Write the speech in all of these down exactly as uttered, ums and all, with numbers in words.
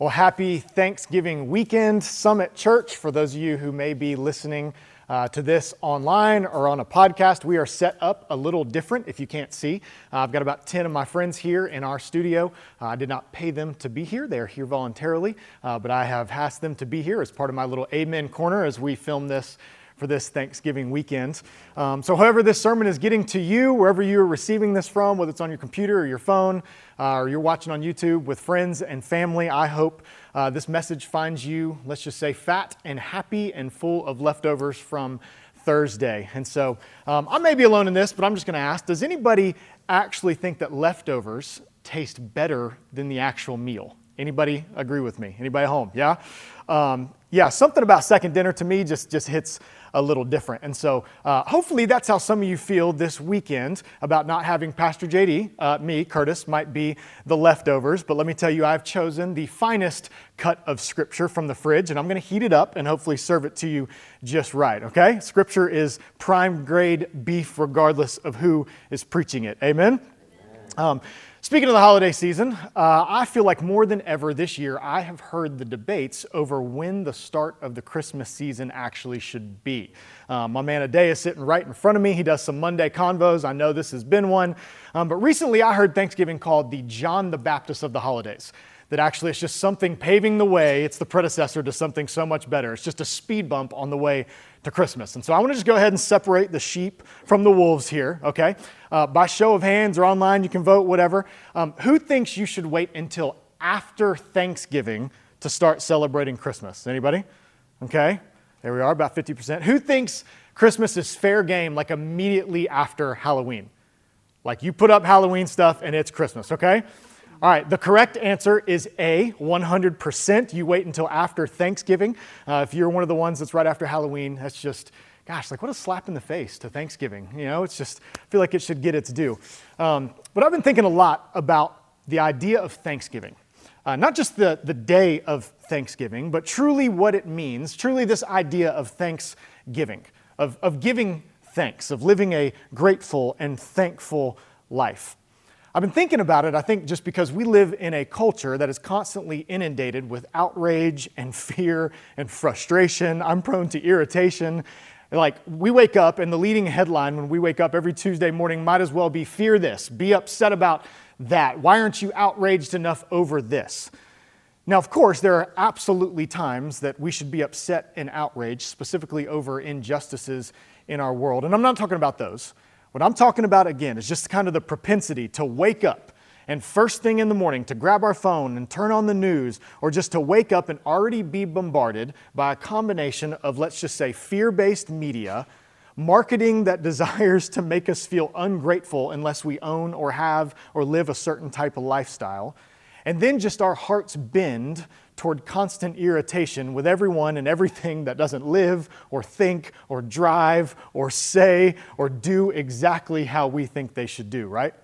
Well, happy Thanksgiving weekend, Summit Church. For those of you who may be listening uh, to this online or on a podcast, we are set up a little different if you can't see. Uh, I've got about ten of my friends here in our studio. Uh, I did not pay them to be here. They are here voluntarily, uh, but I have asked them to be here as part of my little Amen Corner as we film this for this Thanksgiving weekend. Um, so however this sermon is getting to you, wherever you're receiving this from, whether it's on your computer or your phone, uh, or you're watching on YouTube with friends and family, I hope uh, this message finds you, let's just say, fat and happy and full of leftovers from Thursday. And so um, I may be alone in this, but I'm just going to ask, does anybody actually think that leftovers taste better than the actual meal? Anybody agree with me? Anybody at home? Yeah? Um, yeah, something about second dinner to me just, just hits a little different. And so uh, hopefully that's how some of you feel this weekend about not having Pastor J D, uh, me, Curtis, might be the leftovers. But let me tell you, I've chosen the finest cut of Scripture from the fridge, and I'm going to heat it up and hopefully serve it to you just right, okay? Scripture is prime grade beef regardless of who is preaching it. Amen? Um, Speaking of the holiday season, uh, I feel like more than ever this year, I have heard the debates over when the start of the Christmas season actually should be. Um, my man Ade is sitting right in front of me. He does some Monday convos. I know this has been one. Um, but recently I heard Thanksgiving called the John the Baptist of the holidays. That actually it's just something paving the way. It's the predecessor to something so much better. It's just a speed bump on the way to Christmas. And so I want to just go ahead and separate the sheep from the wolves here, okay? Uh, by show of hands or online, you can vote, whatever. Um, who thinks you should wait until after Thanksgiving to start celebrating Christmas? Anybody? Okay, there we are, about fifty percent. Who thinks Christmas is fair game like immediately after Halloween? Like you put up Halloween stuff and it's Christmas, okay? All right, the correct answer is A, one hundred percent. You wait until after Thanksgiving. Uh, if you're one of the ones that's right after Halloween, that's just, gosh, like what a slap in the face to Thanksgiving. You know, it's just, I feel like it should get its due. Um, but I've been thinking a lot about the idea of Thanksgiving. Uh, not just the, the day of Thanksgiving, but truly what it means, truly this idea of Thanksgiving, of, of giving thanks, of living a grateful and thankful life. I've been thinking about it, I think, just because we live in a culture that is constantly inundated with outrage and fear and frustration. I'm prone to irritation. Like, we wake up, and the leading headline when we wake up every Tuesday morning might as well be, fear this, be upset about that. Why aren't you outraged enough over this? Now, of course, there are absolutely times that we should be upset and outraged, specifically over injustices in our world. And I'm not talking about those. What I'm talking about, again, is just kind of the propensity to wake up and first thing in the morning to grab our phone and turn on the news, or just to wake up and already be bombarded by a combination of, let's just say, fear-based media, marketing that desires to make us feel ungrateful unless we own or have or live a certain type of lifestyle, and then just our hearts bend toward constant irritation with everyone and everything that doesn't live or think or drive or say or do exactly how we think they should do, right?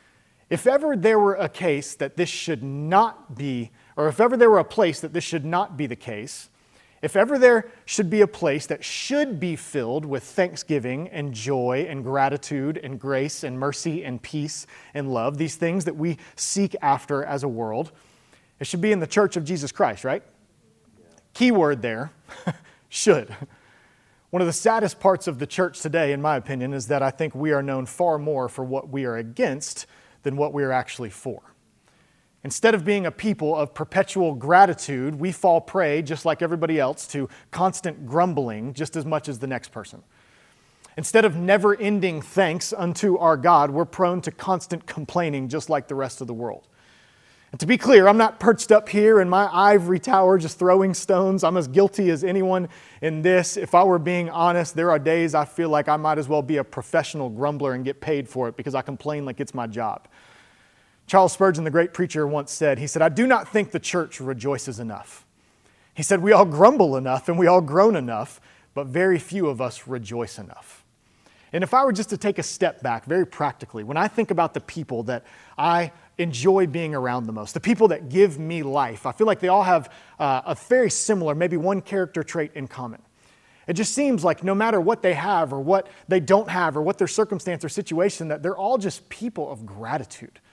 If ever there were a case that this should not be, or if ever there were a place that this should not be the case, if ever there should be a place that should be filled with thanksgiving and joy and gratitude and grace and mercy and peace and love, these things that we seek after as a world, it should be in the Church of Jesus Christ, right? Yeah. Key word there, should. One of the saddest parts of the church today, in my opinion, is that I think we are known far more for what we are against than what we are actually for. Instead of being a people of perpetual gratitude, we fall prey, just like everybody else, to constant grumbling just as much as the next person. Instead of never-ending thanks unto our God, we're prone to constant complaining just like the rest of the world. And to be clear, I'm not perched up here in my ivory tower just throwing stones. I'm as guilty as anyone in this. If I were being honest, there are days I feel like I might as well be a professional grumbler and get paid for it because I complain like it's my job. Charles Spurgeon, the great preacher, once said, he said, "I do not think the church rejoices enough." He said, "We all grumble enough and we all groan enough, but very few of us rejoice enough." And if I were just to take a step back very practically, when I think about the people that I enjoy being around the most, the people that give me life, I feel like they all have uh, a very similar, maybe one character trait in common. It just seems like no matter what they have or what they don't have or what their circumstance or situation, that they're all just people of gratitude.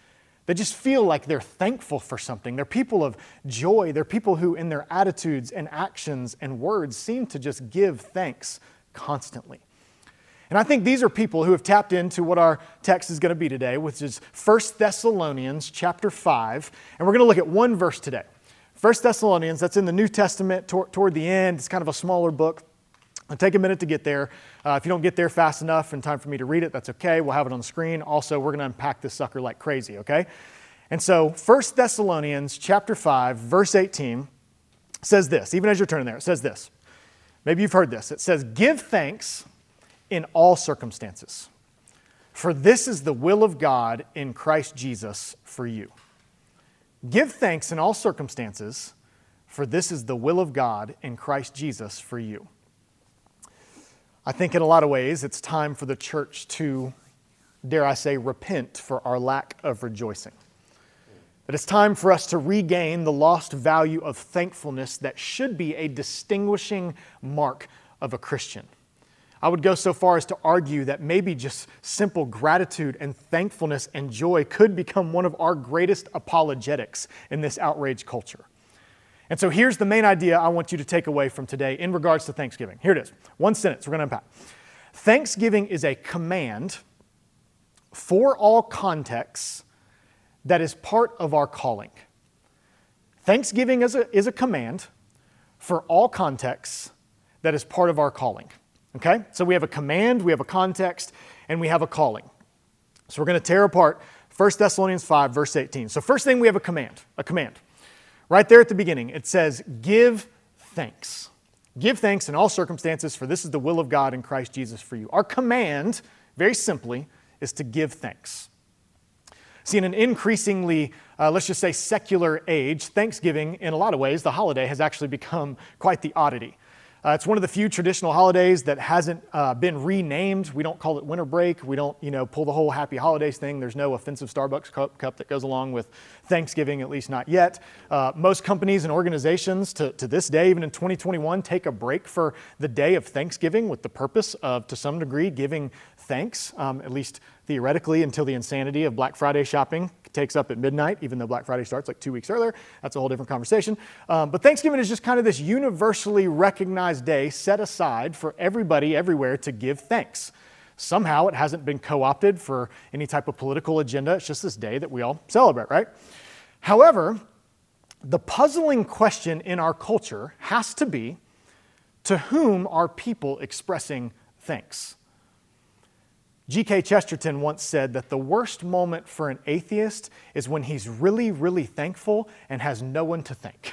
They just feel like they're thankful for something. They're people of joy. They're people who in their attitudes and actions and words seem to just give thanks constantly. And I think these are people who have tapped into what our text is going to be today, which is First Thessalonians chapter five. And we're going to look at one verse today. First Thessalonians, that's in the New Testament tor- toward the end. It's kind of a smaller book. It'll take a minute to get there. Uh, if you don't get there fast enough and time for me to read it, that's okay. We'll have it on the screen. Also, we're going to unpack this sucker like crazy, okay? And so First Thessalonians chapter five, verse eighteen says this. Even as you're turning there, it says this. Maybe you've heard this. It says, "Give thanks in all circumstances, for this is the will of God in Christ Jesus for you." Give thanks in all circumstances, for this is the will of God in Christ Jesus for you. I think in a lot of ways it's time for the church to, dare I say, repent for our lack of rejoicing. That it's time for us to regain the lost value of thankfulness that should be a distinguishing mark of a Christian. I would go so far as to argue that maybe just simple gratitude and thankfulness and joy could become one of our greatest apologetics in this outraged culture. And so here's the main idea I want you to take away from today in regards to Thanksgiving. Here it is. One sentence we're going to unpack. Thanksgiving is a command for all contexts that is part of our calling. Thanksgiving is a, is a command for all contexts that is part of our calling. Okay? So we have a command, we have a context, and we have a calling. So we're going to tear apart First Thessalonians five, verse eighteen. So first thing, we have a command. A command. Right there at the beginning, it says, give thanks. Give thanks in all circumstances, for this is the will of God in Christ Jesus for you. Our command, very simply, is to give thanks. See, in an increasingly, uh, let's just say, secular age, Thanksgiving, in a lot of ways, the holiday has actually become quite the oddity. Uh, it's one of the few traditional holidays that hasn't uh, been renamed. We don't call it winter break. We don't, you know, pull the whole happy holidays thing. There's no offensive Starbucks cup, cup that goes along with Thanksgiving, at least not yet. Uh, most companies and organizations to, to this day, even in twenty twenty-one, take a break for the day of Thanksgiving with the purpose of, to some degree, giving thanks, um, at least theoretically, until the insanity of Black Friday shopping takes up at midnight, even though Black Friday starts like two weeks earlier. That's a whole different conversation. Um, but Thanksgiving is just kind of this universally recognized day set aside for everybody everywhere to give thanks. Somehow it hasn't been co-opted for any type of political agenda. It's just this day that we all celebrate, right? However, the puzzling question in our culture has to be, to whom are people expressing thanks? G K Chesterton once said that the worst moment for an atheist is when he's really, really thankful and has no one to thank.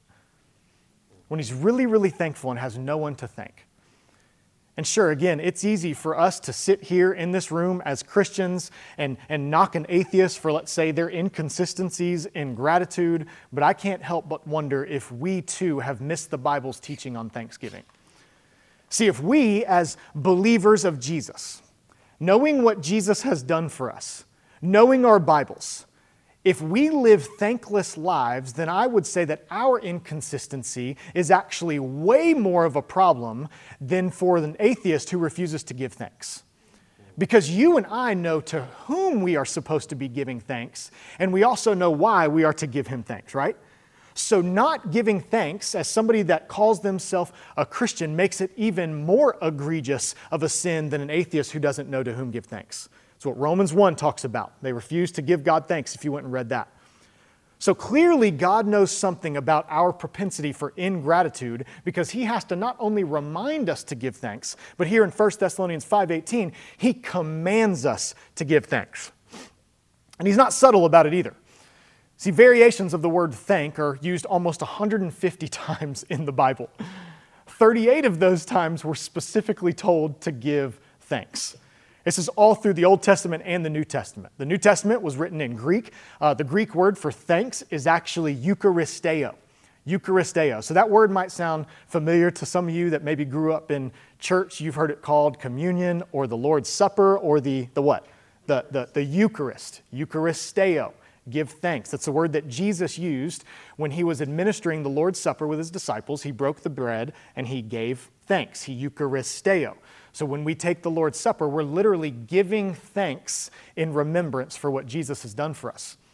When he's really, really thankful and has no one to thank. And sure, again, it's easy for us to sit here in this room as Christians and, and knock an atheist for, let's say, their inconsistencies in gratitude, but I can't help but wonder if we too have missed the Bible's teaching on Thanksgiving. See, if we as believers of Jesus, knowing what Jesus has done for us, knowing our Bibles, if we live thankless lives, then I would say that our inconsistency is actually way more of a problem than for an atheist who refuses to give thanks. Because you and I know to whom we are supposed to be giving thanks, and we also know why we are to give Him thanks, right? So not giving thanks as somebody that calls themselves a Christian makes it even more egregious of a sin than an atheist who doesn't know to whom give thanks. That's what Romans one talks about. They refuse to give God thanks, if you went and read that. So clearly God knows something about our propensity for ingratitude, because He has to not only remind us to give thanks, but here in First Thessalonians five eighteen, He commands us to give thanks. And He's not subtle about it either. See, variations of the word thank are used almost one hundred fifty times in the Bible. thirty-eight of those times we're specifically told to give thanks. This is all through the Old Testament and the New Testament. The New Testament was written in Greek. Uh, the Greek word for thanks is actually Eucharisteo. Eucharisteo. So that word might sound familiar to some of you that maybe grew up in church. You've heard it called communion or the Lord's Supper or the, the what? The, the, the Eucharist. Eucharisteo. Give thanks. That's the word that Jesus used when He was administering the Lord's Supper with His disciples. He broke the bread and He gave thanks. He Eucharisteo. So when we take the Lord's Supper, we're literally giving thanks in remembrance for what Jesus has done for us.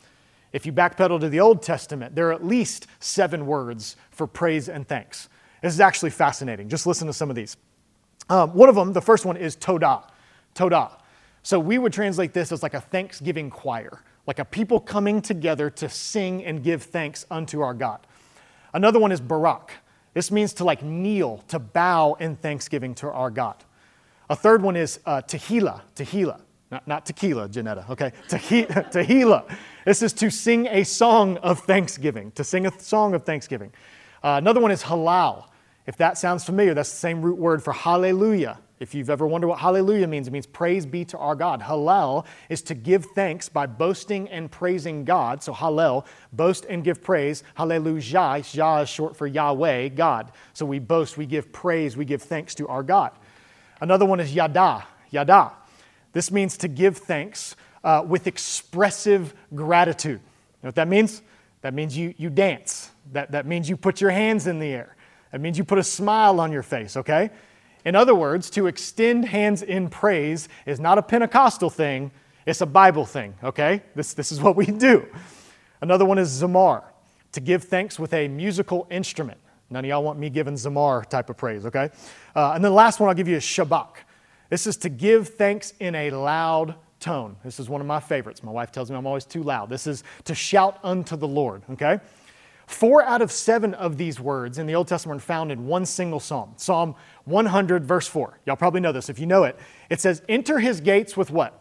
If you backpedal to the Old Testament, there are at least seven words for praise and thanks. This is actually fascinating. Just listen to some of these. Um, one of them, the first one is Todah. Todah. So we would translate this as like a thanksgiving choir, like a people coming together to sing and give thanks unto our God. Another one is Barak. This means to like kneel, to bow in thanksgiving to our God. A third one is uh, Tehillah. Tehillah. Not, not tequila, Janetta, okay? Tehillah. This is to sing a song of thanksgiving, to sing a song of thanksgiving. Uh, another one is halal. If that sounds familiar, that's the same root word for hallelujah. If you've ever wondered what hallelujah means, it means praise be to our God. Hallel is to give thanks by boasting and praising God. So hallel, boast and give praise. Hallelujah, Yah is short for Yahweh, God. So we boast, we give praise, we give thanks to our God. Another one is yada, yada. This means to give thanks uh, with expressive gratitude. You know what that means? That means you, you dance. That, that means you put your hands in the air. That means you put a smile on your face, okay? In other words, to extend hands in praise is not a Pentecostal thing, it's a Bible thing, okay? This, this is what we do. Another one is zamar, to give thanks with a musical instrument. None of y'all want me giving zamar type of praise, okay? Uh, and then the last one I'll give you is shabak. This is to give thanks in a loud tone. This is one of my favorites. My wife tells me I'm always too loud. This is to shout unto the Lord, okay? Four out of seven of these words in the Old Testament are found in one single psalm. Psalm one hundred, verse four. Y'all probably know this if you know it. It says, enter his gates with what?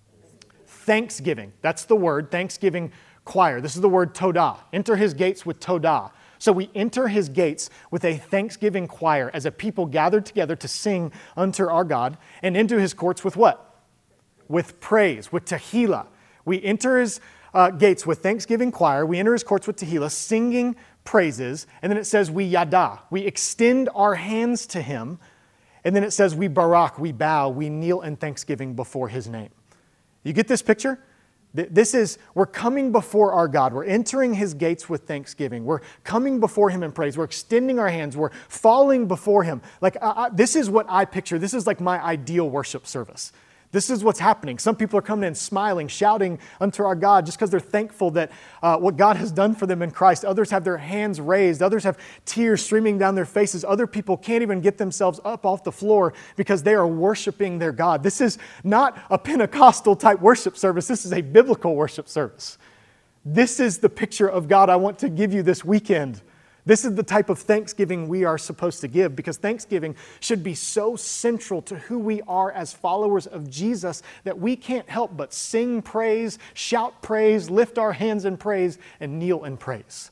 Thanksgiving. That's the word, thanksgiving choir. This is the word todah. Enter his gates with todah. So we enter his gates with a thanksgiving choir as a people gathered together to sing unto our God, and into his courts with what? With praise, with tehillah. We enter his uh, gates with thanksgiving choir. We enter his courts with tehillah, singing praises. And then it says we yada. We extend our hands to him. And then it says we barak, we bow, we kneel in thanksgiving before his name. You get this picture? This is, we're coming before our God. We're entering his gates with thanksgiving. We're coming before him in praise. We're extending our hands. We're falling before him. Like, I, I, this is what I picture. This is like my ideal worship service. This is what's happening. Some people are coming in smiling, shouting unto our God just because they're thankful that uh, what God has done for them in Christ. Others have their hands raised. Others have tears streaming down their faces. Other people can't even get themselves up off the floor because they are worshiping their God. This is not a Pentecostal type worship service. This is a biblical worship service. This is the picture of God I want to give you this weekend. This is the type of thanksgiving we are supposed to give, because thanksgiving should be so central to who we are as followers of Jesus that we can't help but sing praise, shout praise, lift our hands in praise, and kneel in praise.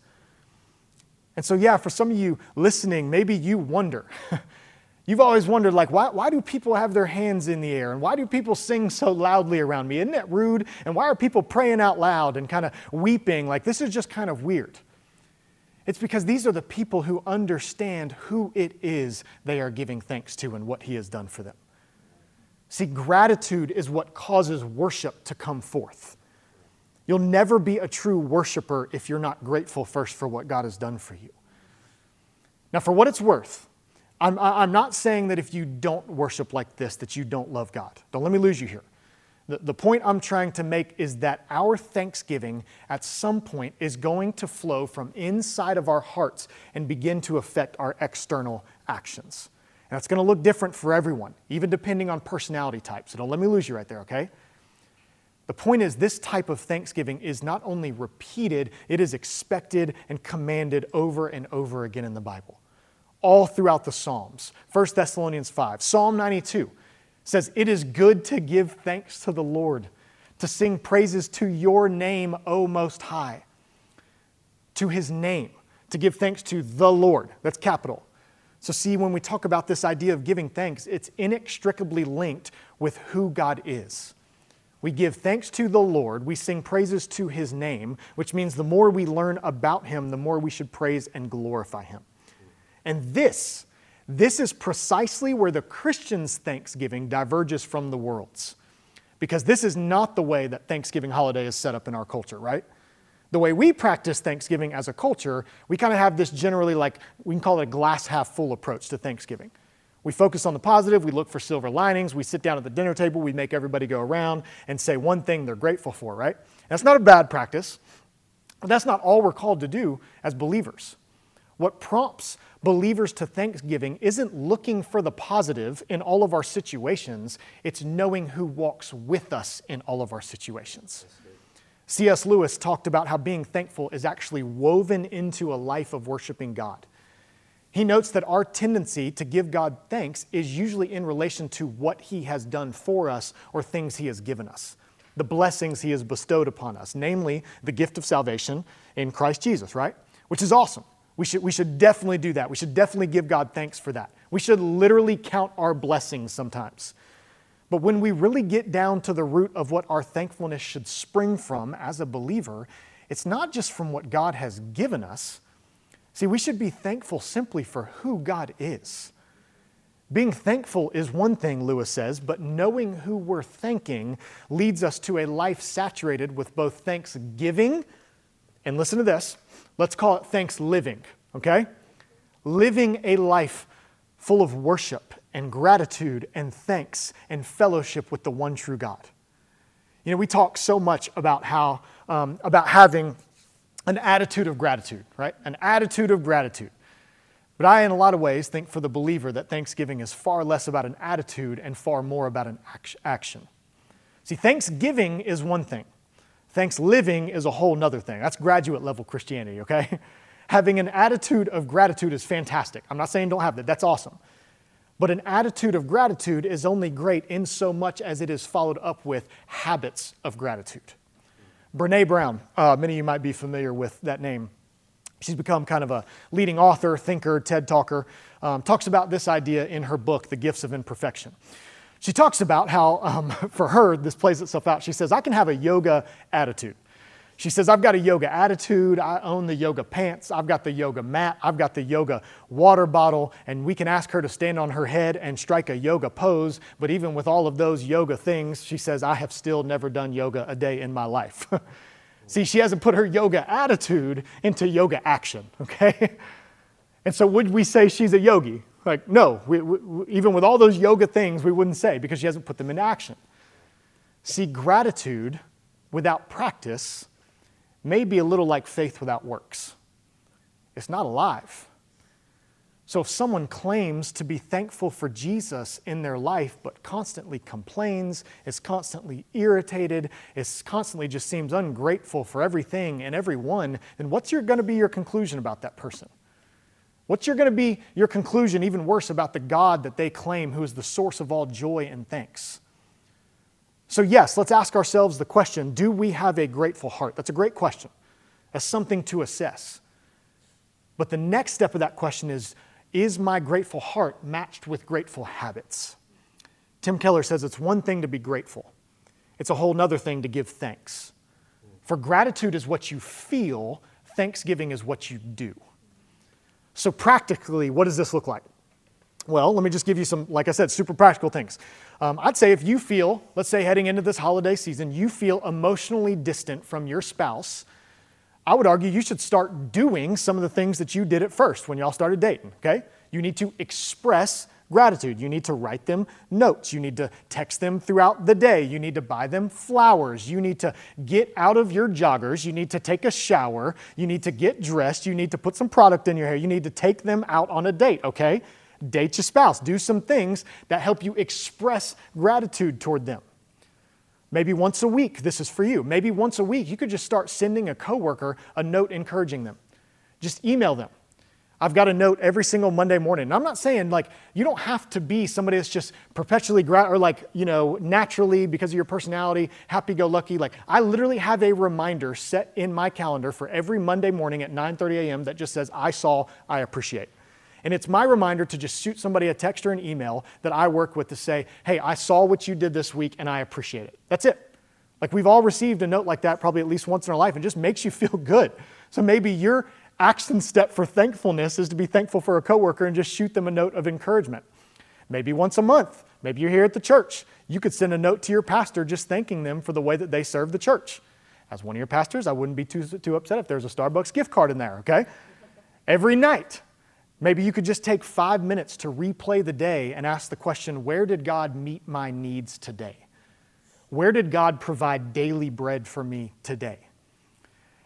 And so, yeah, for some of you listening, maybe you wonder. You've always wondered, like, why, why do people have their hands in the air? And why do people sing so loudly around me? Isn't that rude? And why are people praying out loud and kind of weeping? Like, this is just kind of weird. It's because these are the people who understand who it is they are giving thanks to and what he has done for them. See, gratitude is what causes worship to come forth. You'll never be a true worshiper if you're not grateful first for what God has done for you. Now, for what it's worth, I'm, I'm not saying that if you don't worship like this, that you don't love God. Don't let me lose you here. The, the point I'm trying to make is that our thanksgiving at some point is going to flow from inside of our hearts and begin to affect our external actions. And it's going to look different for everyone, even depending on personality type. So don't let me lose you right there, okay? The point is, this type of thanksgiving is not only repeated, it is expected and commanded over and over again in the Bible, all throughout the Psalms. First Thessalonians five, Psalm ninety-two. Says, it is good to give thanks to the Lord, to sing praises to your name, O Most High. To his name, to give thanks to the Lord. That's capital. So see, when we talk about this idea of giving thanks, it's inextricably linked with who God is. We give thanks to the Lord, we sing praises to his name, which means the more we learn about him, the more we should praise and glorify him. And this This is precisely where the Christian's Thanksgiving diverges from the world's. Because this is not the way that Thanksgiving holiday is set up in our culture, right? The way we practice Thanksgiving as a culture, we kind of have this generally like, we can call it a glass half full approach to Thanksgiving. We focus on the positive, we look for silver linings, we sit down at the dinner table, we make everybody go around and say one thing they're grateful for, right? And that's not a bad practice. But that's not all we're called to do as believers. What prompts believers to thanksgiving isn't looking for the positive in all of our situations, it's knowing who walks with us in all of our situations. C S Lewis talked about how being thankful is actually woven into a life of worshiping God. He notes that our tendency to give God thanks is usually in relation to what He has done for us or things He has given us, the blessings He has bestowed upon us, namely the gift of salvation in Christ Jesus, right? Which is awesome. We should, we should definitely do that. We should definitely give God thanks for that. We should literally count our blessings sometimes. But when we really get down to the root of what our thankfulness should spring from as a believer, it's not just from what God has given us. See, we should be thankful simply for who God is. Being thankful is one thing, Lewis says, but knowing who we're thanking leads us to a life saturated with both thanksgiving, and listen to this, let's call it thanks living, okay? Living a life full of worship and gratitude and thanks and fellowship with the one true God. You know, we talk so much about how, um, about having an attitude of gratitude, right? An attitude of gratitude. But I, in a lot of ways, think for the believer that Thanksgiving is far less about an attitude and far more about an action. See, Thanksgiving is one thing. Thanks living is a whole nother thing. That's graduate level Christianity, okay? Having an attitude of gratitude is fantastic. I'm not saying don't have that. That's awesome. But an attitude of gratitude is only great in so much as it is followed up with habits of gratitude. Brené Brown, uh, many of you might be familiar with that name. She's become kind of a leading author, thinker, TED talker, um, talks about this idea in her book, The Gifts of Imperfection. She talks about how, um, for her, this plays itself out. She says, I can have a yoga attitude. She says, I've got a yoga attitude, I own the yoga pants, I've got the yoga mat, I've got the yoga water bottle, and we can ask her to stand on her head and strike a yoga pose, but even with all of those yoga things, she says, I have still never done yoga a day in my life. See, she hasn't put her yoga attitude into yoga action, okay? And so would we say she's a yogi? Like, no, we, we, even with all those yoga things, we wouldn't say because she hasn't put them into action. See, gratitude without practice may be a little like faith without works. It's not alive. So if someone claims to be thankful for Jesus in their life, but constantly complains, is constantly irritated, is constantly just seems ungrateful for everything and everyone, then what's your, going to be your conclusion about that person? What's your, going to be your conclusion, even worse, about the God that they claim who is the source of all joy and thanks? So yes, let's ask ourselves the question, do we have a grateful heart? That's a great question. That's something to assess. But the next step of that question is, is my grateful heart matched with grateful habits? Tim Keller says it's one thing to be grateful. It's a whole nother thing to give thanks. For gratitude is what you feel, thanksgiving is what you do. So practically, what does this look like? Well, let me just give you some, like I said, super practical things. Um, I'd say if you feel, let's say heading into this holiday season, you feel emotionally distant from your spouse, I would argue you should start doing some of the things that you did at first when y'all started dating, okay? You need to express gratitude. You need to write them notes. You need to text them throughout the day. You need to buy them flowers. You need to get out of your joggers. You need to take a shower. You need to get dressed. You need to put some product in your hair. You need to take them out on a date, okay? Date your spouse. Do some things that help you express gratitude toward them. Maybe once a week, this is for you. Maybe once a week, you could just start sending a coworker a note encouraging them. Just email them. I've got a note every single Monday morning. And I'm not saying like, you don't have to be somebody that's just perpetually, gra- or like, you know, naturally because of your personality, happy-go-lucky. Like I literally have a reminder set in my calendar for every Monday morning at nine thirty a.m. that just says, I saw, I appreciate. And it's my reminder to just shoot somebody a text or an email that I work with to say, hey, I saw what you did this week and I appreciate it. That's it. Like we've all received a note like that probably at least once in our life and just makes you feel good. So maybe your action step for thankfulness is to be thankful for a coworker and just shoot them a note of encouragement. Maybe once a month, maybe you're here at the church. You could send a note to your pastor just thanking them for the way that they serve the church. As one of your pastors, I wouldn't be too, too upset if there's a Starbucks gift card in there, okay? Every night. Maybe you could just take five minutes to replay the day and ask the question, where did God meet my needs today? Where did God provide daily bread for me today?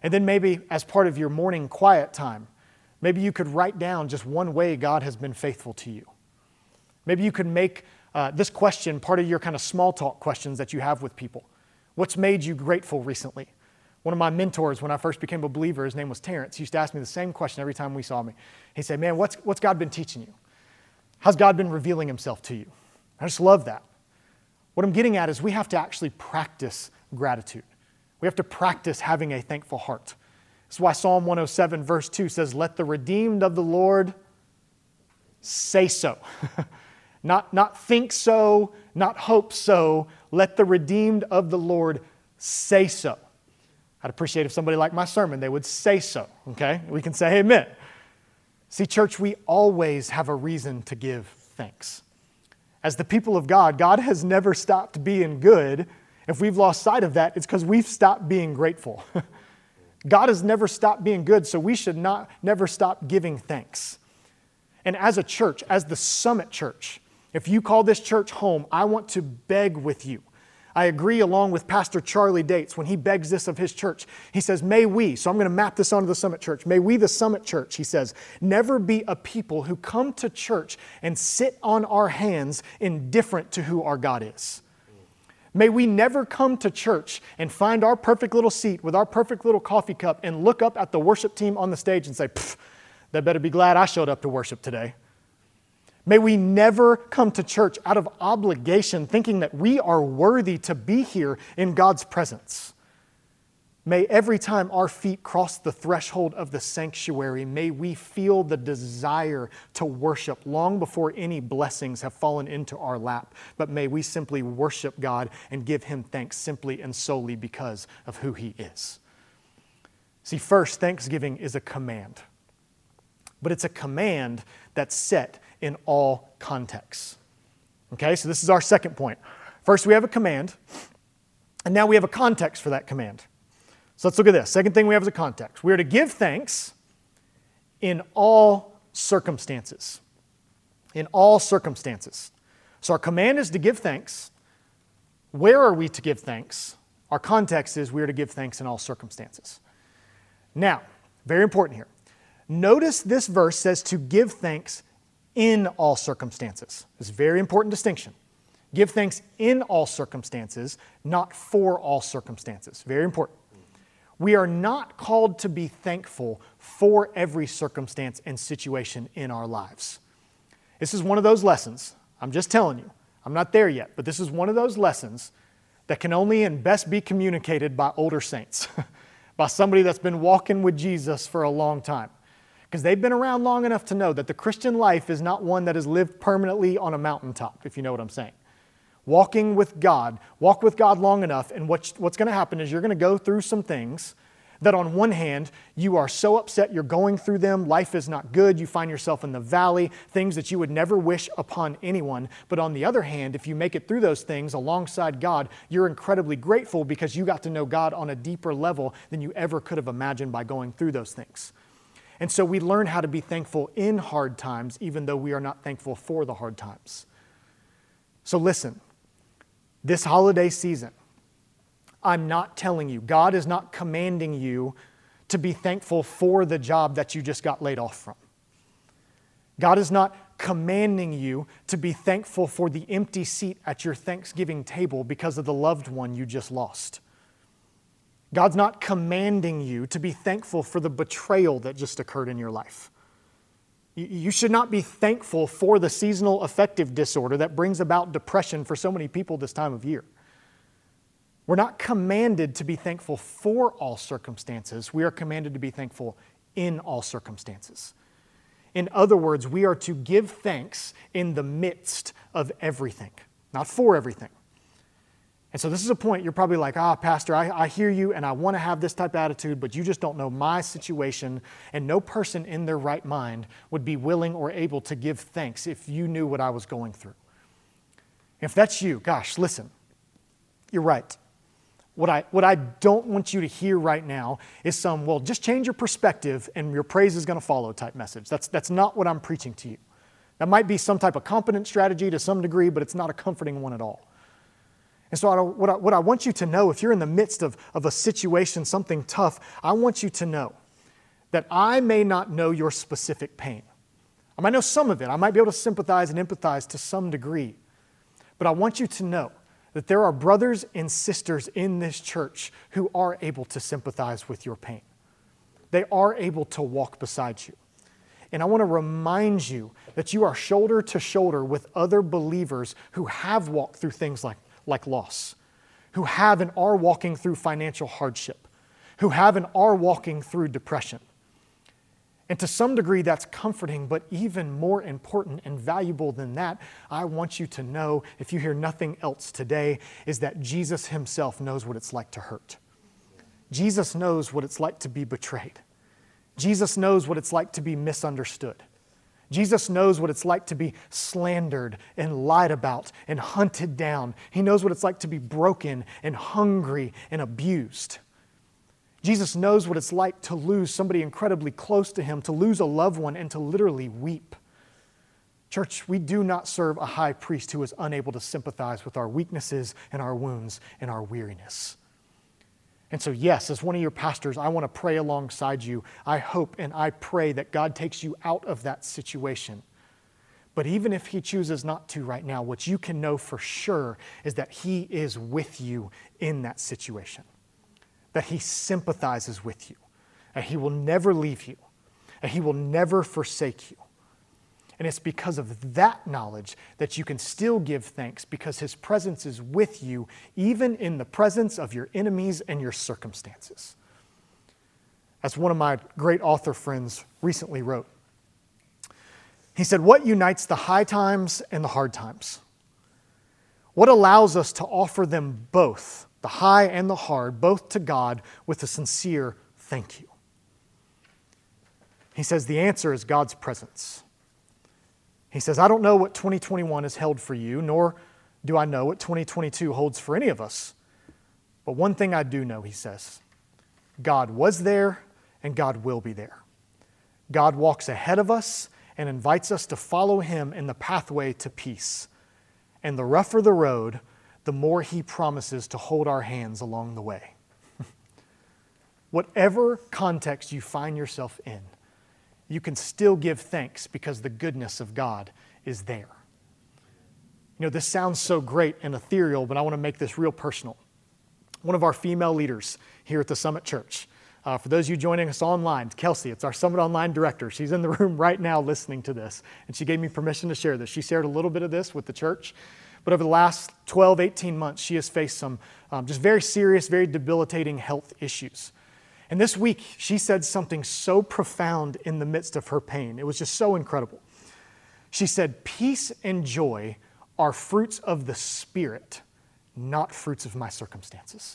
And then maybe as part of your morning quiet time, maybe you could write down just one way God has been faithful to you. Maybe you could make uh, this question part of your kind of small talk questions that you have with people. What's made you grateful recently? One of my mentors when I first became a believer, his name was Terrence, he used to ask me the same question every time we saw me. He'd say, man, what's, what's God been teaching you? How's God been revealing himself to you? I just love that. What I'm getting at is we have to actually practice gratitude. We have to practice having a thankful heart. That's why Psalm one oh seven verse two says, let the redeemed of the Lord say so. not, not think so, not hope so. Let the redeemed of the Lord say so. I'd appreciate if somebody liked my sermon, they would say so, okay? We can say amen. See, church, we always have a reason to give thanks. As the people of God, God has never stopped being good. If we've lost sight of that, it's because we've stopped being grateful. God has never stopped being good, so we should not never stop giving thanks. And as a church, as the Summit Church, if you call this church home, I want to beg with you. I agree along with Pastor Charlie Dates when he begs this of his church. He says, may we, so I'm going to map this onto the Summit Church, may we, the Summit Church, he says, never be a people who come to church and sit on our hands indifferent to who our God is. May we never come to church and find our perfect little seat with our perfect little coffee cup and look up at the worship team on the stage and say, pfft, they better be glad I showed up to worship today. May we never come to church out of obligation thinking that we are worthy to be here in God's presence. May every time our feet cross the threshold of the sanctuary, may we feel the desire to worship long before any blessings have fallen into our lap. But may we simply worship God and give Him thanks simply and solely because of who He is. See, first, thanksgiving is a command. But it's a command that's set in all contexts. Okay, so this is our second point. First, we have a command, and now we have a context for that command. So let's look at this. Second thing we have is a context. We are to give thanks in all circumstances. In all circumstances. So our command is to give thanks. Where are we to give thanks? Our context is we are to give thanks in all circumstances. Now, very important here. Notice this verse says to give thanks in all circumstances. It's a very important distinction. Give thanks in all circumstances, not for all circumstances. Very important. We are not called to be thankful for every circumstance and situation in our lives. This is one of those lessons. I'm just telling you. I'm not there yet, but this is one of those lessons that can only and best be communicated by older saints, by somebody that's been walking with Jesus for a long time. Because they've been around long enough to know that the Christian life is not one that is lived permanently on a mountaintop, if you know what I'm saying. Walking with God, walk with God long enough, and what's, what's going to happen is you're going to go through some things that on one hand, you are so upset you're going through them, life is not good, you find yourself in the valley, things that you would never wish upon anyone. But on the other hand, if you make it through those things alongside God, you're incredibly grateful because you got to know God on a deeper level than you ever could have imagined by going through those things. And so we learn how to be thankful in hard times, even though we are not thankful for the hard times. So listen, this holiday season, I'm not telling you, God is not commanding you to be thankful for the job that you just got laid off from. God is not commanding you to be thankful for the empty seat at your Thanksgiving table because of the loved one you just lost. God's not commanding you to be thankful for the betrayal that just occurred in your life. You should not be thankful for the seasonal affective disorder that brings about depression for so many people this time of year. We're not commanded to be thankful for all circumstances. We are commanded to be thankful in all circumstances. In other words, we are to give thanks in the midst of everything, not for everything. And so this is a point you're probably like, ah, Pastor, I, I hear you and I want to have this type of attitude, but you just don't know my situation, and no person in their right mind would be willing or able to give thanks if you knew what I was going through. If that's you, gosh, listen, you're right. What I, what I don't want you to hear right now is some, well, just change your perspective and your praise is going to follow type message. That's, that's not what I'm preaching to you. That might be some type of competent strategy to some degree, but it's not a comforting one at all. And so I don't, what, I, what I want you to know, if you're in the midst of, of a situation, something tough, I want you to know that I may not know your specific pain. I might know some of it. I might be able to sympathize and empathize to some degree. But I want you to know that there are brothers and sisters in this church who are able to sympathize with your pain. They are able to walk beside you. And I want to remind you that you are shoulder to shoulder with other believers who have walked through things like, like loss, who have and are walking through financial hardship, who have and are walking through depression. And to some degree, that's comforting, but even more important and valuable than that, I want you to know, if you hear nothing else today, is that Jesus himself knows what it's like to hurt. Jesus knows what it's like to be betrayed. Jesus knows what it's like to be misunderstood. Jesus knows what it's like to be slandered and lied about and hunted down. He knows what it's like to be broken and hungry and abused. Jesus knows what it's like to lose somebody incredibly close to him, to lose a loved one, and to literally weep. Church, we do not serve a high priest who is unable to sympathize with our weaknesses and our wounds and our weariness. And so, yes, as one of your pastors, I want to pray alongside you. I hope and I pray that God takes you out of that situation. But even if he chooses not to right now, what you can know for sure is that he is with you in that situation. That he sympathizes with you, that he will never leave you, that he will never forsake you. And it's because of that knowledge that you can still give thanks, because his presence is with you, even in the presence of your enemies and your circumstances. As one of my great author friends recently wrote, he said, "What unites the high times and the hard times? What allows us to offer them both, the high and the hard, both to God with a sincere thank you?" He says the answer is God's presence. He says, "I don't know what twenty twenty-one has held for you, nor do I know what twenty twenty-two holds for any of us. But one thing I do know," he says, "God was there and God will be there. God walks ahead of us and invites us to follow him in the pathway to peace. And the rougher the road, the more he promises to hold our hands along the way." Whatever context you find yourself in, you can still give thanks because the goodness of God is there. You know, this sounds so great and ethereal, but I want to make this real personal. One of our female leaders here at the Summit Church, uh, for those of you joining us online, Kelsey, it's our Summit Online director. She's in the room right now listening to this, and she gave me permission to share this. She shared a little bit of this with the church, but over the last twelve, eighteen months, she has faced some um, just very serious, very debilitating health issues. And this week, she said something so profound in the midst of her pain. It was just so incredible. She said, "Peace and joy are fruits of the Spirit, not fruits of my circumstances."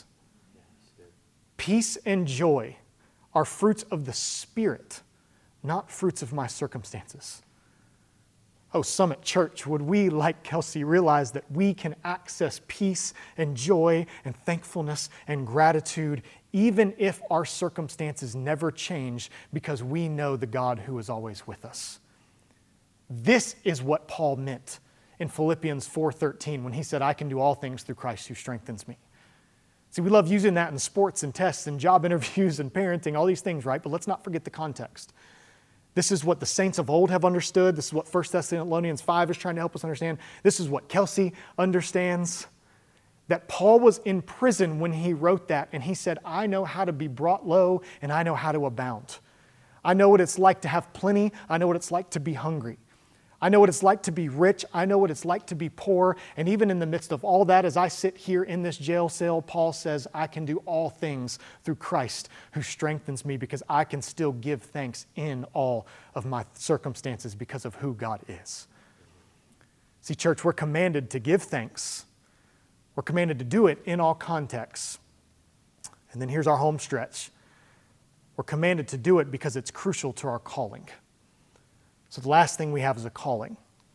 Peace and joy are fruits of the Spirit, not fruits of my circumstances. Oh, Summit Church, would we, like Kelsey, realize that we can access peace and joy and thankfulness and gratitude even if our circumstances never change, because we know the God who is always with us. This is what Paul meant in Philippians four thirteen when he said, "I can do all things through Christ who strengthens me." See, we love using that in sports and tests and job interviews and parenting, all these things, right? But let's not forget the context. This is what the saints of old have understood. This is what First Thessalonians five is trying to help us understand. This is what Kelsey understands. That Paul was in prison when he wrote that, and he said, "I know how to be brought low, and I know how to abound. I know what it's like to have plenty. I know what it's like to be hungry. I know what it's like to be rich. I know what it's like to be poor. And even in the midst of all that, as I sit here in this jail cell, Paul says, I can do all things through Christ who strengthens me, because I can still give thanks in all of my circumstances because of who God is." See, church, we're commanded to give thanks. We're commanded to do it in all contexts. And then here's our home stretch. We're commanded to do it because it's crucial to our calling. So the last thing we have is a calling.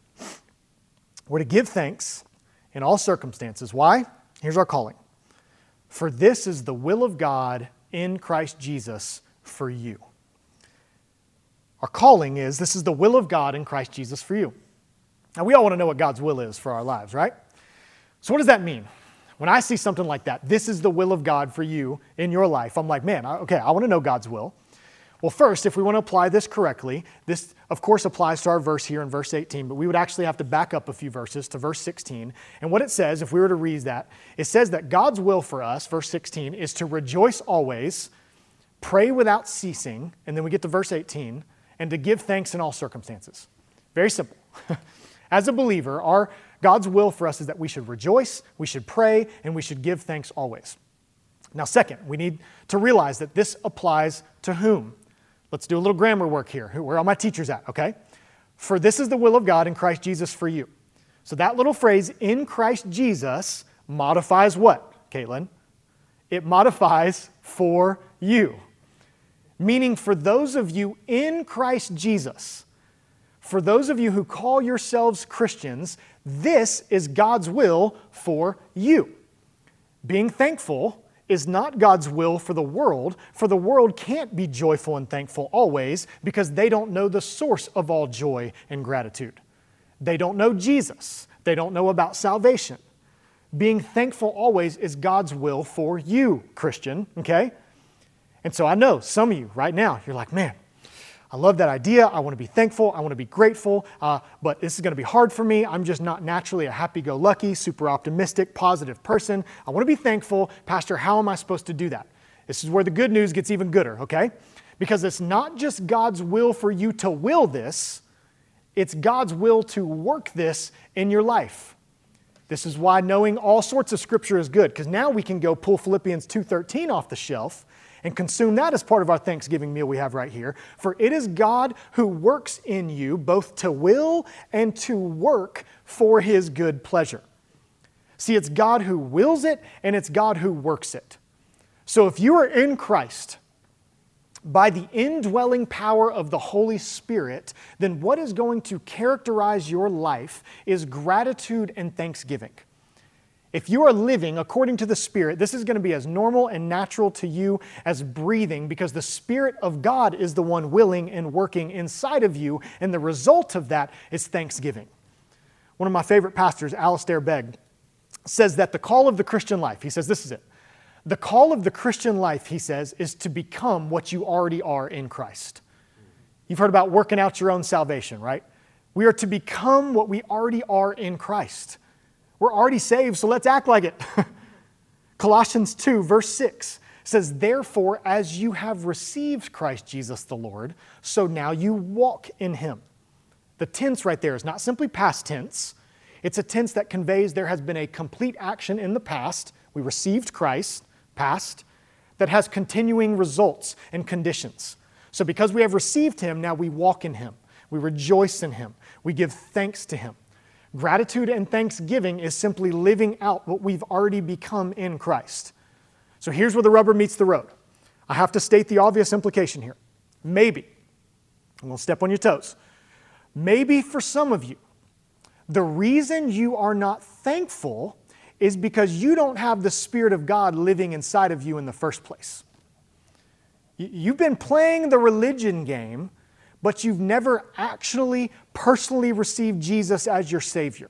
We're to give thanks in all circumstances. Why? Here's our calling. "For this is the will of God in Christ Jesus for you." Our calling is, this is the will of God in Christ Jesus for you. Now, we all want to know what God's will is for our lives, right? So what does that mean? when I see something like that, this is the will of God for you in your life, I'm like, man, okay, I want to know God's will. Well, first, if we want to apply this correctly, this, of course, applies to our verse here in verse eighteen, but we would actually have to back up a few verses to verse sixteen. And what it says, if we were to read that, it says that God's will for us, verse sixteen, is to rejoice always, pray without ceasing, and then we get to verse eighteen, and to give thanks in all circumstances. Very simple. As a believer, our God's will for us is that we should rejoice, we should pray, and we should give thanks always. Now, second, we need to realize that this applies to whom? Let's do a little grammar work here. Where are my teachers at, okay? For this is the will of God in Christ Jesus for you. So that little phrase, in Christ Jesus, modifies what, Caitlin? It modifies for you. Meaning for those of you in Christ Jesus, for those of you who call yourselves Christians, this is God's will for you. Being thankful is not God's will for the world, for the world can't be joyful and thankful always because they don't know the source of all joy and gratitude. They don't know Jesus. They don't know about salvation. Being thankful always is God's will for you, Christian, okay? And so I know some of you right now, you're like, man, I love that idea. I want to be thankful. I want to be grateful, uh, but this is going to be hard for me. I'm just not naturally a happy-go-lucky, super optimistic, positive person. I want to be thankful. Pastor, how am I supposed to do that? This is where the good news gets even gooder, okay? Because it's not just God's will for you to will this. It's God's will to work this in your life. This is why knowing all sorts of Scripture is good, because now we can go pull Philippians two thirteen off the shelf and consume that as part of our Thanksgiving meal we have right here. For it is God who works in you both to will and to work for His good pleasure. See, it's God who wills it and it's God who works it. So if you are in Christ, by the indwelling power of the Holy Spirit, then what is going to characterize your life is gratitude and thanksgiving. If you are living according to the Spirit, this is going to be as normal and natural to you as breathing because the Spirit of God is the one willing and working inside of you, and the result of that is thanksgiving. One of my favorite pastors, Alistair Begg, says that the call of the Christian life, he says this is it, the call of the Christian life, he says, is to become what you already are in Christ. You've heard about working out your own salvation, right? We are to become what we already are in Christ. We're already saved, so let's act like it. Colossians two, verse six says, therefore, as you have received Christ Jesus the Lord, so now you walk in Him. The tense right there is not simply past tense. It's a tense that conveys there has been a complete action in the past. We received Christ, past, that has continuing results and conditions. So because we have received Him, now we walk in Him. We rejoice in Him. We give thanks to Him. Gratitude and thanksgiving is simply living out what we've already become in Christ. So here's where the rubber meets the road. I have to state the obvious implication here. Maybe, I'm going to step on your toes, maybe for some of you, the reason you are not thankful is because you don't have the Spirit of God living inside of you in the first place. You've been playing the religion game, but you've never actually personally received Jesus as your Savior.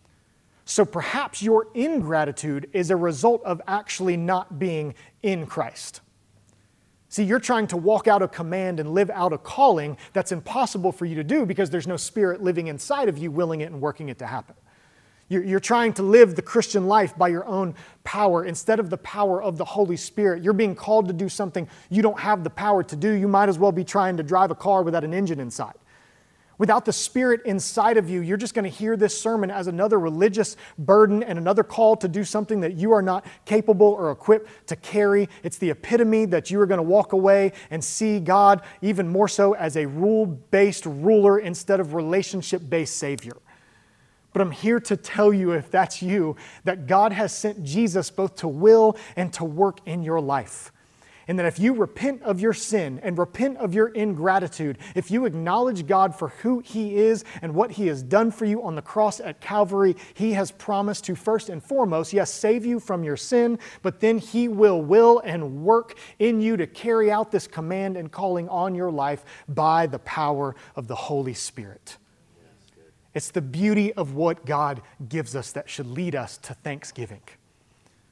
So perhaps your ingratitude is a result of actually not being in Christ. See, you're trying to walk out a command and live out a calling that's impossible for you to do because there's no Spirit living inside of you willing it and working it to happen. You're trying to live the Christian life by your own power instead of the power of the Holy Spirit. You're being called to do something you don't have the power to do. You might as well be trying to drive a car without an engine inside. Without the Spirit inside of you, you're just going to hear this sermon as another religious burden and another call to do something that you are not capable or equipped to carry. It's the epitome that you are going to walk away and see God even more so as a rule-based ruler instead of relationship-based Savior. But I'm here to tell you, if that's you, that God has sent Jesus both to will and to work in your life. And that if you repent of your sin and repent of your ingratitude, if you acknowledge God for who He is and what He has done for you on the cross at Calvary, He has promised to first and foremost, yes, save you from your sin, but then He will will and work in you to carry out this command and calling on your life by the power of the Holy Spirit. It's the beauty of what God gives us that should lead us to thanksgiving.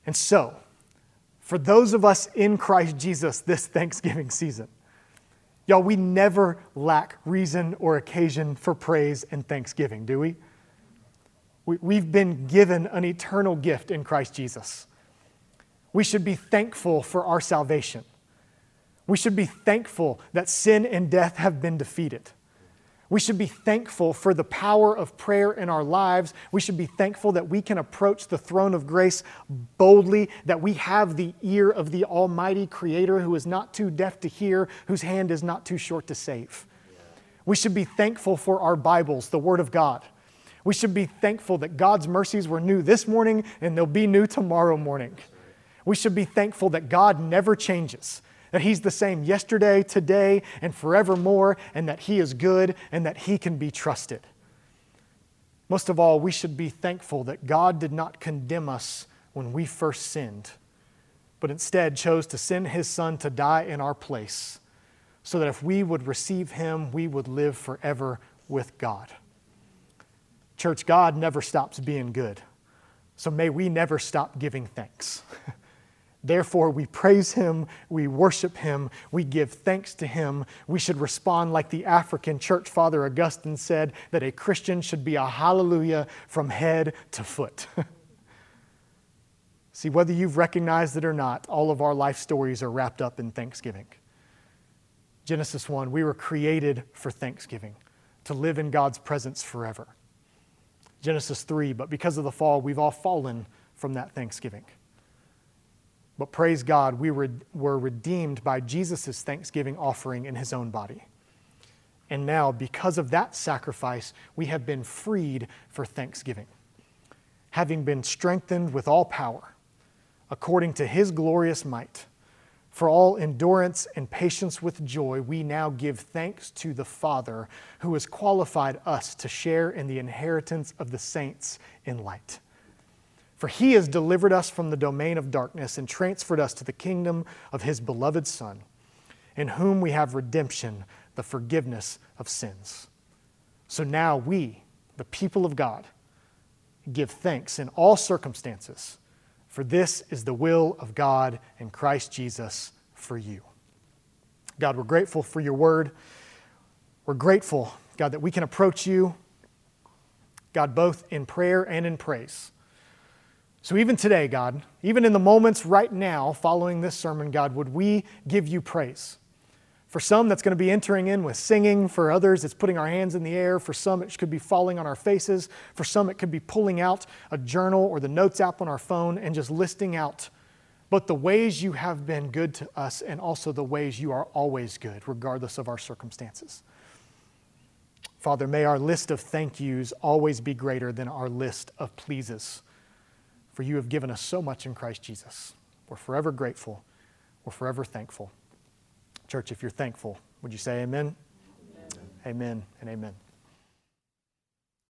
And so, for those of us in Christ Jesus this Thanksgiving season, y'all, we never lack reason or occasion for praise and thanksgiving, do we? we? We've been given an eternal gift in Christ Jesus. We should be thankful for our salvation. We should be thankful that sin and death have been defeated. We should be thankful for the power of prayer in our lives. We should be thankful that we can approach the throne of grace boldly, that we have the ear of the Almighty Creator who is not too deaf to hear, whose hand is not too short to save. We should be thankful for our Bibles, the Word of God. We should be thankful that God's mercies were new this morning and they'll be new tomorrow morning. We should be thankful that God never changes, that He's the same yesterday, today, and forevermore, and that He is good and that He can be trusted. Most of all, we should be thankful that God did not condemn us when we first sinned, but instead chose to send His Son to die in our place, so that if we would receive Him, we would live forever with God. Church, God never stops being good, so may we never stop giving thanks. Therefore, we praise Him, we worship Him, we give thanks to Him. We should respond like the African church father Augustine said, that a Christian should be a hallelujah from head to foot. See, whether you've recognized it or not, all of our life stories are wrapped up in thanksgiving. Genesis one, we were created for thanksgiving, to live in God's presence forever. Genesis three, but because of the fall, we've all fallen from that thanksgiving. But praise God, we were redeemed by Jesus' thanksgiving offering in His own body. And now, because of that sacrifice, we have been freed for thanksgiving, having been strengthened with all power, according to His glorious might. For all endurance and patience with joy, we now give thanks to the Father who has qualified us to share in the inheritance of the saints in light. For He has delivered us from the domain of darkness and transferred us to the kingdom of His beloved Son, in whom we have redemption, the forgiveness of sins. So now we, the people of God, give thanks in all circumstances, for this is the will of God in Christ Jesus for you. God, we're grateful for your word. We're grateful, God, that we can approach you, God, both in prayer and in praise. So even today, God, even in the moments right now following this sermon, God, would we give you praise? For some, that's going to be entering in with singing. For others, it's putting our hands in the air. For some, it could be falling on our faces. For some, it could be pulling out a journal or the notes app on our phone and just listing out both the ways you have been good to us and also the ways you are always good, regardless of our circumstances. Father, may our list of thank yous always be greater than our list of pleases. For you have given us so much in Christ Jesus. We're forever grateful. We're forever thankful. Church, if you're thankful, would you say amen? Amen, amen and amen.